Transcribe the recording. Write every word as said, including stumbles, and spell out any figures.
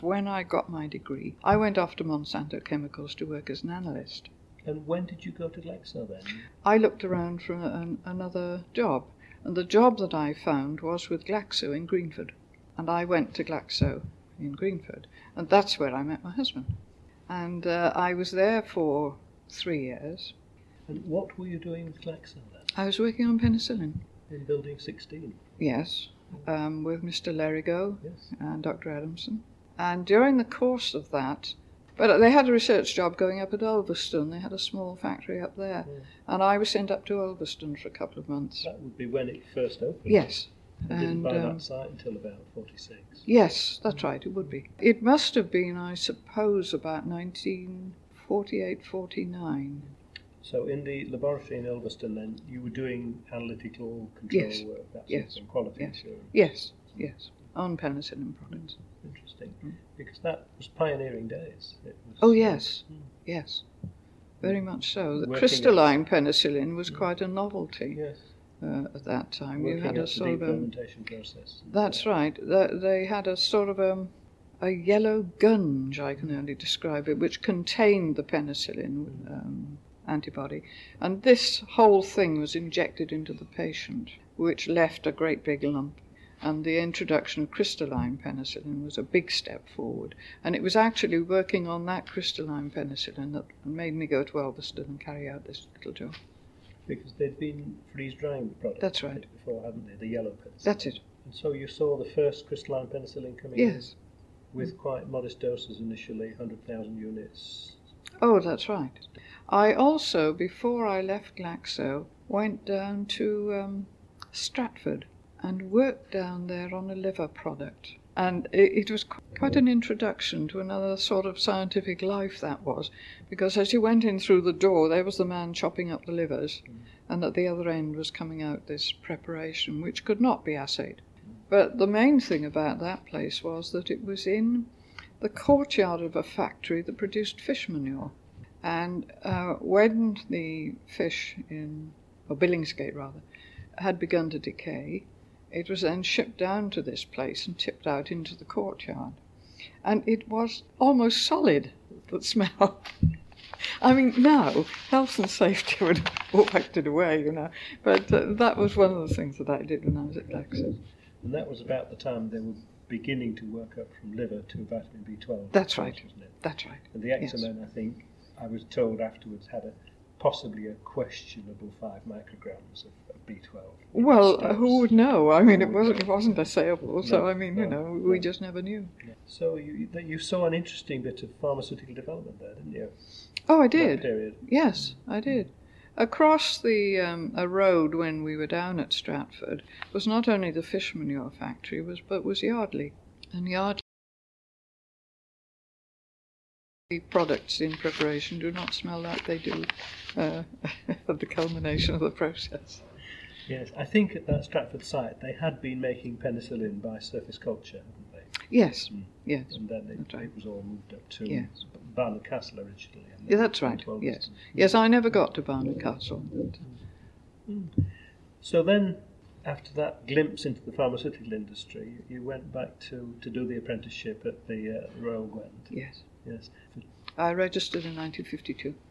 When I got my degree, I went off to Monsanto Chemicals to work as an analyst. And when did you go to Glaxo then? I looked around for an, another job, and the job that I found was with Glaxo in Greenford. And I went to Glaxo in Greenford, and that's where I met my husband. And uh, I was there for three years. And what were you doing with Glaxo then? I was working on penicillin. In Building sixteen? Yes, um, with Mister Lerigo Yes. and Doctor Adamson. And during the course of that, but they had a research job going up at Ulverston. They had a small factory up there. Yeah. And I was sent up to Ulverston for a couple of months. That would be when it first opened. Yes. And didn't And buy um, that site until about forty-six. yes, that's right, it would be. It must have been, I suppose, about nineteen forty-eight forty-nine. So in the laboratory in Ulverston then, you were doing analytical control Yes. work, that sort Yes. of thing, quality Yes. assurance. Yes, yes, on penicillin products. Interesting. Mm. Because that was pioneering days. It was, Oh, yes, Mm. yes, very much so. The Working crystalline penicillin was quite a novelty Yes. uh, at that time. You Working had a at the sort of deep a, fermentation process. that's right, They- they had a sort of a, a yellow gunge, I can only describe it, which contained the penicillin um, antibody. And this whole thing was injected into the patient, which left a great big lump. And the introduction of crystalline penicillin was a big step forward. And it was actually working on that crystalline penicillin that made me go to Ulverston and carry out this little job. Because they'd been freeze-drying the product That's right. before, hadn't they? The yellow penicillin. That's it. And so you saw the first crystalline penicillin coming Yes. in with quite modest doses initially, one hundred thousand units. Oh, that's right. I also, before I left Glaxo, went down to um, Stratford and worked down there on a liver product. And it, it was qu- quite an introduction to another sort of scientific life, that was, because as you went in through the door, there was the man chopping up the livers, Mm. and at the other end was coming out this preparation, which could not be assayed. But the main thing about that place was that it was in the courtyard of a factory that produced fish manure. And uh, when the fish in, or Billingsgate rather, had begun to decay, it was then shipped down to this place and tipped out into the courtyard. And it was almost solid, the smell. I mean, now, health and safety would have wiped it away, you know. But uh, that was one of the things that I did when I was at Glaxo. And that was about the time they were beginning to work up from liver to vitamin B twelve. That's right. Wasn't it? That's right. And the Yes. Examen, I think, I was told afterwards, had a possibly a questionable five micrograms of, of B twelve. Well, Dose. who would know? I mean, it wasn't it wasn't assayable, so No, I mean, you no, know, we no. just never knew. Yeah. So you that you saw an interesting bit of pharmaceutical development there, didn't you? Oh, I That did. period. Yes, I did. Across the um, a road when we were down at Stratford was not only the fish manure factory, was but was Yardley, and Yardley products in preparation do not smell like they do uh, at the culmination of the process. Yes, I think at that Stratford site they had been making penicillin by surface culture, hadn't they? Yes, Mm. yes, And then it, That's right. it was all moved up to Yes. Barnard Castle originally. And yeah, then that's right. to Yes, Ulverston. yes. I never got to Barnard Castle. But, Mm. So then, after that glimpse into the pharmaceutical industry, you went back to, to do the apprenticeship at the uh, Royal Gwent. yes, Yes. I registered in nineteen fifty-two.